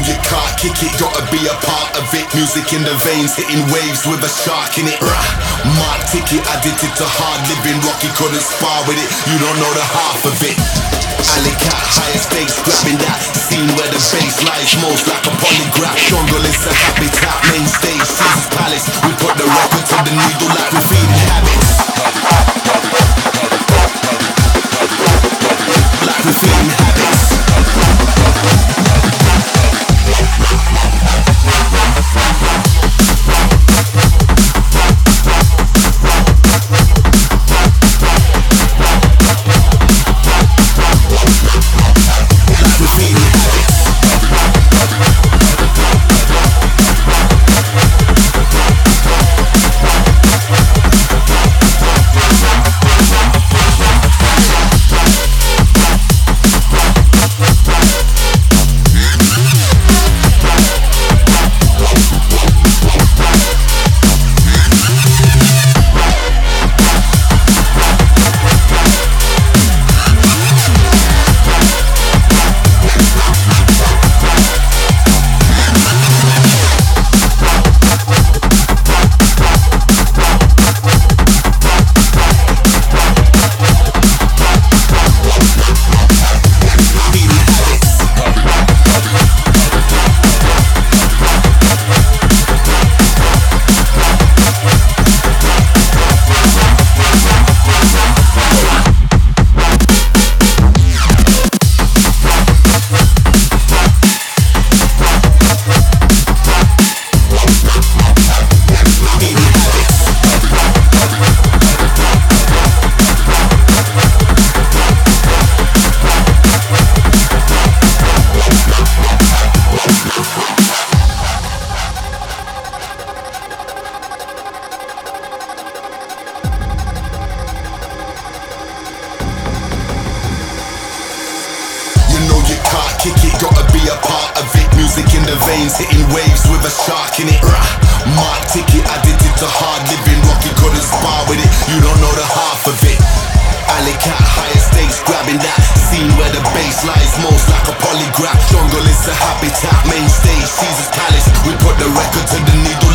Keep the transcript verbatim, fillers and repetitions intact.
you can't kick it, gotta be a part of it. Music in the veins, hitting waves with a shark in it. Rah, Mark ticket, addicted to hard living. Rocky couldn't spar with it, you don't know the half of it. Alley cat, higher stakes, grabbing that scene where the bass lies most like a polygraph. Jungle is a habitat, main stage, Caesar's palace. We put the record to the needle like we're feeding habits. Like we're feeding habits. Kick it, gotta be a part of it. Music in the veins, hitting waves with a shark in it. Rah, Mark ticket, addicted to hard living. Rocky couldn't spar with it, you don't know the half of it. Alley cat, higher stakes, grabbing that scene where the bass lies most like a polygraph. Jungle is a habitat, main stage, Caesar's palace. We put the record to the needle